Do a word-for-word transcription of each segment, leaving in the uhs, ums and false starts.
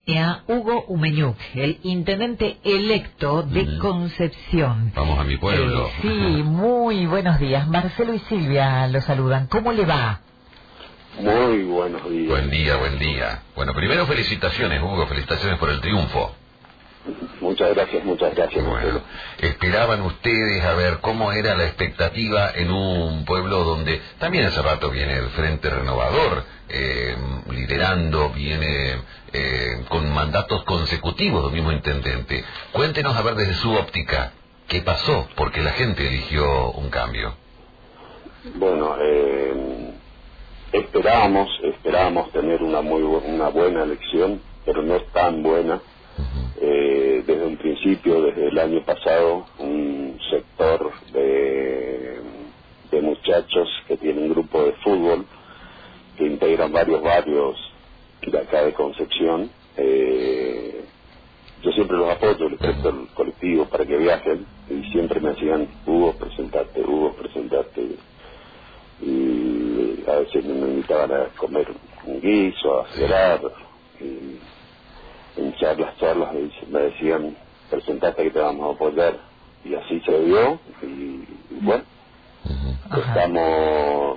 Hugo Umeñuc, el intendente electo de mm. Concepción. Vamos a mi pueblo. Eh, sí, muy buenos días. Marcelo y Silvia lo saludan. ¿Cómo le va? Muy buenos días. Buen día, buen día. Bueno, primero felicitaciones, Hugo, felicitaciones por el triunfo. Muchas gracias, muchas gracias. Bueno, esperaban ustedes a ver cómo era la expectativa en un pueblo donde también hace rato viene el Frente Renovador eh, liderando, viene eh, con mandatos consecutivos del mismo intendente. Cuéntenos a ver desde su óptica qué pasó, porque la gente eligió un cambio. Bueno, eh, esperábamos, esperábamos tener una muy bu una buena elección, pero no tan buena. Eh, desde un principio, desde el año pasado, un sector de, de muchachos que tienen un grupo de fútbol que integran varios barrios de acá de Concepción, eh, yo siempre los apoyo, les presto el colectivo para que viajen y siempre me decían, Hugo, presentate, Hugo, presentate, y a veces me invitaban a comer un guiso, a cenar, y en charlas, charlas me decían, presentate que te vamos a apoyar, y así se dio, y, y bueno, uh-huh. estamos,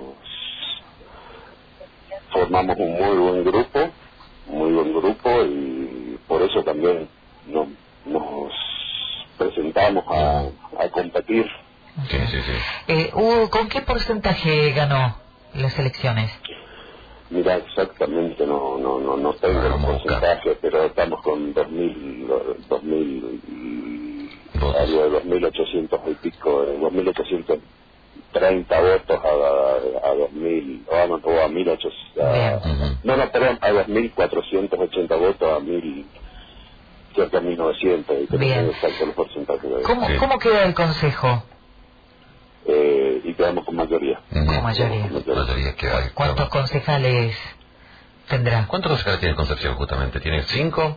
formamos un muy buen grupo, muy buen grupo, y por eso también nos, nos presentamos a, a competir. Sí, sí, sí. Eh, Hugo, ¿con qué porcentaje ganó las elecciones? Mira, exactamente no no no no tengo el porcentaje, pero estamos con dos mil, dos mil algo de dos mil ochocientos y pico, dos mil ochocientos treinta votos a, a dos mil, o a, o a mil ochocientos, a, uh-huh. no, no, perdón, a dos mil cuatrocientos ochenta votos a mil, cierto, a mil novecientos, y Bien. Exacto el porcentaje. ¿Cómo, sí. ¿Cómo queda el consejo? Eh, y quedamos con mayoría. Con mayoría. mayoría. mayoría que hay, ¿Cuántos claro. concejales tendrá? ¿Cuántos concejales tiene Concepción justamente? ¿Tiene cinco?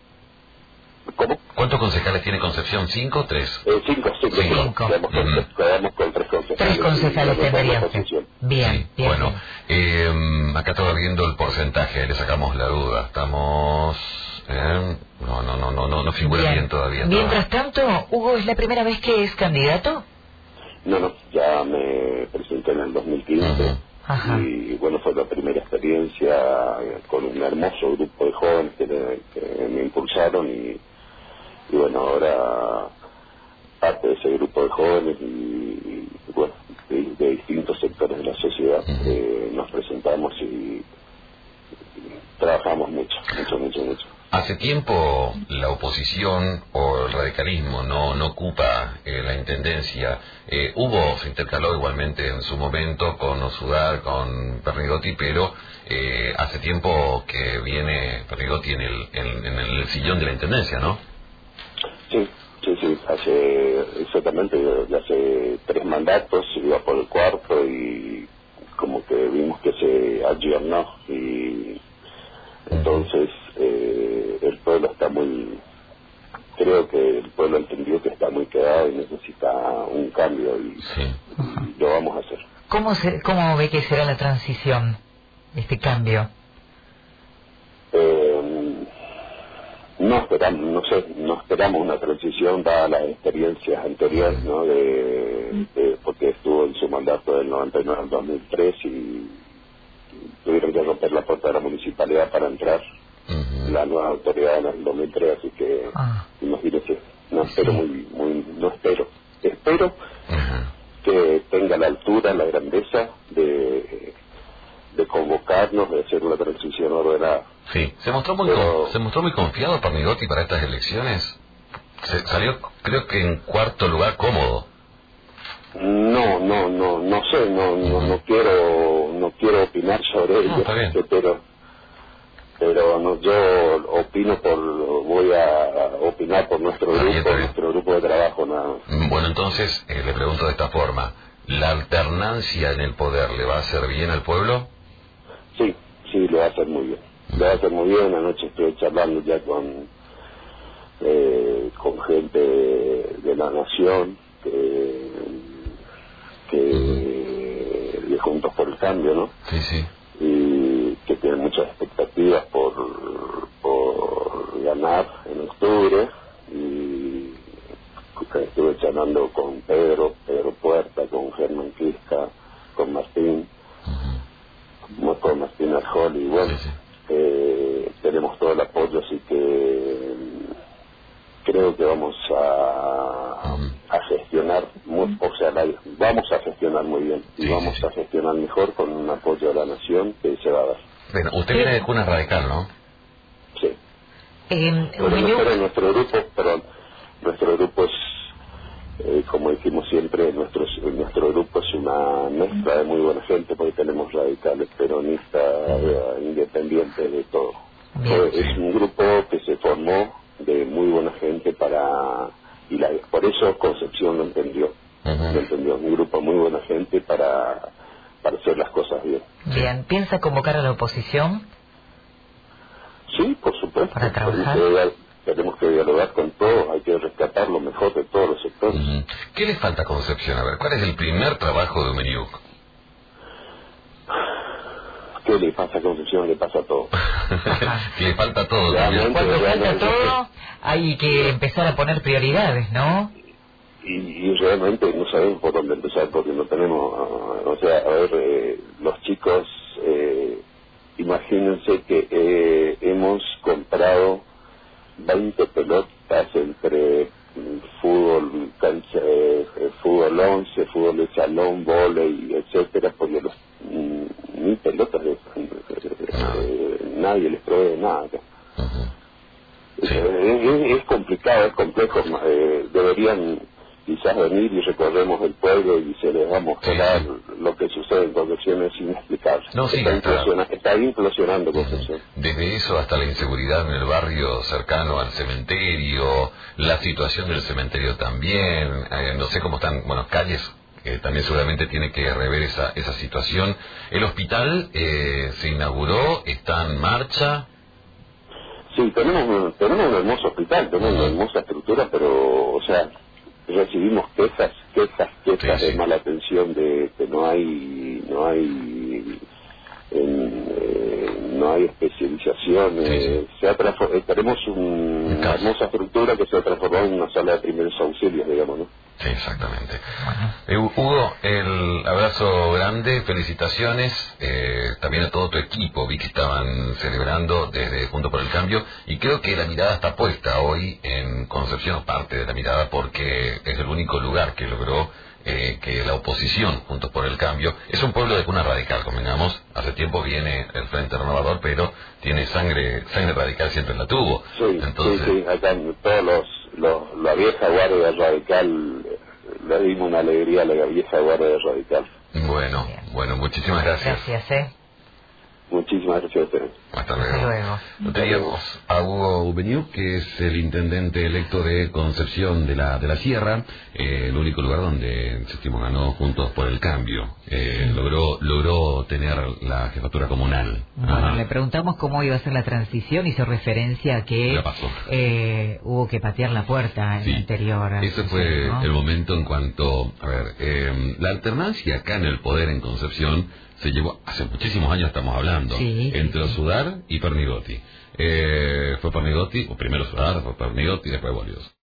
¿Cómo? ¿Cuántos concejales tiene Concepción? ¿Cinco o tres? Eh, cinco, cinco. Cinco. Quedamos con, uh-huh. quedamos con tres concejales. Tres concejales tendría usted. Bien, sí. bien. Bueno, eh, acá estaba viendo el porcentaje, le sacamos la duda. Estamos... Eh, no, no, no, no, no, no figura bien, bien todavía. Mientras tanto, Hugo, ¿es la primera vez que es candidato? No, no, ya me presenté en el dos mil quince. Uh-huh. Ajá. Y bueno, fue la primera experiencia con un hermoso grupo de jóvenes que, le, que me impulsaron y, y bueno, ahora parte de ese grupo de jóvenes y, y bueno, de, de distintos sectores de la sociedad uh-huh. eh, nos presentamos y, y trabajamos mucho, mucho, mucho, mucho. Hace tiempo la oposición o el radicalismo no, no ocupa eh, la intendencia. Eh, hubo, se intercaló igualmente en su momento con Osudar, con Pernigotti, pero eh, hace tiempo que viene Pernigotti en el, en, en el sillón de la intendencia, ¿no? Sí, sí, sí, hace exactamente, hace tres mandatos, iba por el cuarto y como que vimos que se ayornó y entonces eh, el pueblo está muy, creo que el pueblo entendió que está muy quedado y necesita un cambio y, sí. y lo vamos a hacer. ¿Cómo, se, ¿Cómo ve que será la transición, este cambio? Eh, no esperamos, no sé, no esperamos una transición dadas las experiencias anteriores, ¿no? De, de, porque estuvo en su mandato del noventa y nueve al dos mil tres y tuvieron que romper la puerta de la municipalidad para entrar uh-huh. la nueva autoridad en el dos mil tres, así que ah. imagínense, no espero sí. muy, muy, no espero, espero uh-huh. que tenga la altura, la grandeza de, de convocarnos, de hacer una transición ordenada. Sí, se mostró muy, Pero, con, se mostró muy confiado Pernigotti para estas elecciones, se salió creo que en cuarto lugar cómodo. No, no, no, no sé, no, no, no quiero, no quiero opinar sobre ello, no, pero, pero no, yo opino por, voy a opinar por nuestro está grupo, bien, está bien. nuestro grupo de trabajo, nada. Bueno, entonces eh, le pregunto de esta forma, ¿la alternancia en el poder le va a hacer bien al pueblo? Sí, sí, lo va a hacer muy bien, lo va a hacer muy bien. Anoche estuve charlando ya con, eh, con gente de, de la nación que que de Juntos por el Cambio, ¿no? Sí, sí. Y que tienen muchas expectativas por, por Aire, y estuve charlando con Pedro, Pedro Puerta, con Germán Quisca, con Martín, uh-huh. con Martín Arjol, y bueno, sí, sí. Eh, tenemos todo el apoyo, así que creo que vamos a, uh-huh. a gestionar, muy, o sea, la, vamos a gestionar muy bien, y sí, vamos sí, sí. a gestionar mejor con un apoyo de la nación que se va a dar. Bueno, usted viene de cuna radical, ¿no? Sí. Eh, pero nosotros, nuestro grupo, perdón, nuestro grupo es, eh, como dijimos siempre, nuestro, nuestro grupo es una mezcla de muy buena gente, porque tenemos radicales, peronistas, uh-huh. eh, independientes, de todo. Bien, eh, sí. Es un grupo que se formó de muy buena gente para, y la, por eso Concepción lo entendió, uh-huh. lo entendió, un grupo muy buena gente para, para hacer las cosas bien. Bien, ¿piensa convocar a la oposición? Sí, por supuesto. Para trabajar. Tenemos que, tenemos que dialogar con todos, hay que rescatar lo mejor de todos los sectores. Uh-huh. ¿Qué le falta a Concepción? A ver, ¿cuál es el primer trabajo de Umeniuk? ¿Qué le pasa a Concepción? Le pasa todo. Le falta todo. Realmente, Cuando realmente, falta todo, hay que empezar a poner prioridades, ¿no? Y, y realmente no sabemos por dónde empezar, porque no tenemos, uh, o sea, a ver, eh, los chicos, eh, imagínense que eh, hemos comprado veinte pelotas entre fútbol, cancha, eh, fútbol once, fútbol de salón, vóley, etcétera, porque los mm, ni pelotas de, eh, nadie les provee nada. Uh-huh. Sí. eh, es, es complicado, es complejo, eh, deberían quizás venir y recorremos el pueblo y se les va a mostrar sí, sí. lo que sucede en Concepción. Es inexplicable. No, sí, está, está, implosiona, está implosionando Concepción. Uh-huh. Desde eso hasta la inseguridad en el barrio cercano al cementerio, la situación del cementerio también, eh, no sé cómo están, bueno, calles que también seguramente tiene que rever esa, esa situación. El hospital eh, se inauguró, está en marcha. Sí, tenemos un, tenemos un hermoso hospital, tenemos uh-huh. una hermosa estructura, pero, o sea, recibimos quejas, quejas, quejas sí, sí. de mala atención, de que no hay, no hay, en, eh, no hay especialización. Sí, eh, sí. Se ha transform- tenemos un, una hermosa estructura que se ha transformado en una sala de primeros auxilios, digamos, ¿no? Sí, exactamente. Eh, Hugo, el abrazo grande, felicitaciones, eh, también a todo tu equipo, vi que estaban celebrando desde Juntos por el Cambio, y creo que la mirada está puesta hoy en Concepción, o parte de la mirada, porque es el único lugar que logró eh, que la oposición, Juntos por el Cambio, es un pueblo de cuna radical, convengamos, hace tiempo viene el Frente Renovador, pero tiene sangre sangre radical, siempre la tuvo. Sí, Entonces, sí, sí, acá todos los, los, la vieja guardia radical, le dimos una alegría a la vieja guardia radical. Bueno, bueno, muchísimas gracias. Gracias, eh. Muchísimas gracias a ustedes. Hasta luego. Hasta luego. Lo teníamos a Hugo Umeniuk, que es el intendente electo de Concepción de la de la Sierra, eh, el único lugar donde Séptimo ganó Juntos por el Cambio. Eh, sí. Logró logró tener la jefatura comunal. Bueno, Ajá. le preguntamos cómo iba a ser la transición, hizo referencia a que eh, hubo que patear la puerta en sí. el anterior. Ese fue ¿no? el momento en cuanto, a ver, eh, la alternancia acá en el poder en Concepción se llevó, hace muchísimos años estamos hablando, sí, entre sí. Sudar y Pernigotti. Eh, fue Pernigotti, o primero Sudar, después Pernigotti, después Bolívar.